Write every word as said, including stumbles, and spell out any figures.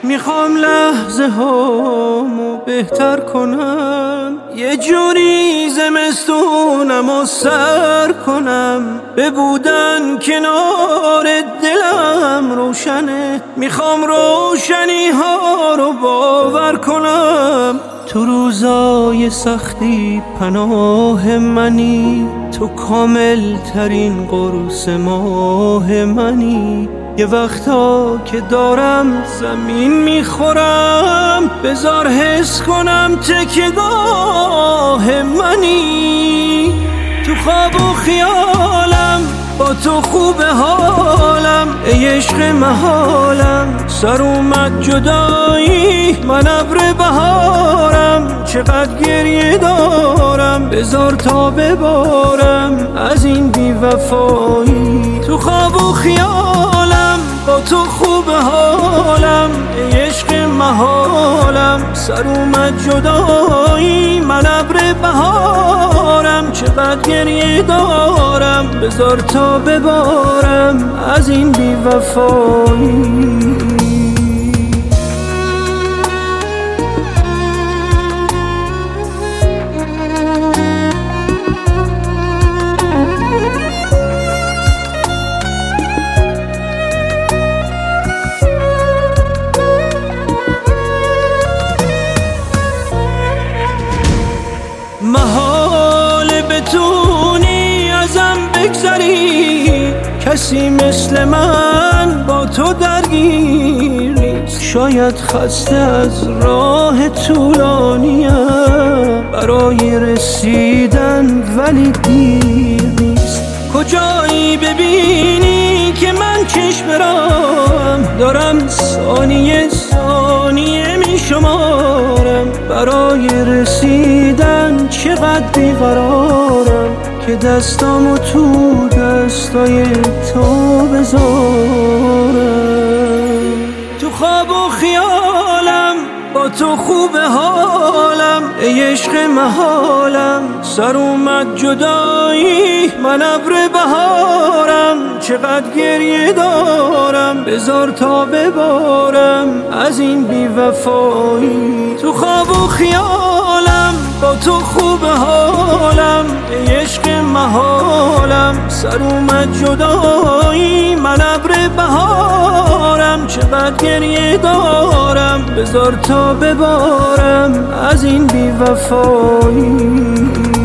میخوام لحظه هامو بهتر کنم، یه جوری زمستونم و سر کنم، به بودن کنار دلم روشنه. میخوام روشنی ها رو باور کنم، تو روزای سختی پناه منی، تو کامل ترین قرص ماه منی. یه وقتا که دارم زمین میخورم، بذار حس کنم تکیه‌گاه منی. تو خواب و خیالم با تو خوب حالم، ای عشق محالم سر اومد جدایی، من ابر بهارم چقدر گریه دارم، بذار تا ببارم از این بی‌وفایی. تو خواب و خیالم با تو خوب حالم، ای عشق محالم سر اومد جدایی، من ابر بهارم چقدر گریه دارم، بذار تا ببارم از این بی‌وفایی. محال بتونی ازم بگذری، کسی مثل من با تو درگیر نیست. شاید خسته از راه طولانیم برای رسیدن، ولی دیر نیست. کجایی ببینی که من چشم برام دارم، ثانیه ثانیه می شمارم، برای رسیدن چقدر بیقرارم، که دستامو تو دستای تو بذارم. تو خواب و خیالم با تو خوب حالم، ای عشق محالم سر اومد جدایی، من ابر بهارم چقدر گریه دارم، بذار تا ببارم از این بی‌وفایی. تو خواب و خیالم با تو خوب حالم، ای عشق محالم سر اومد جدایی، من ابر بهارم چقدر گریه دارم، بذار تا ببارم از این بی‌وفایی.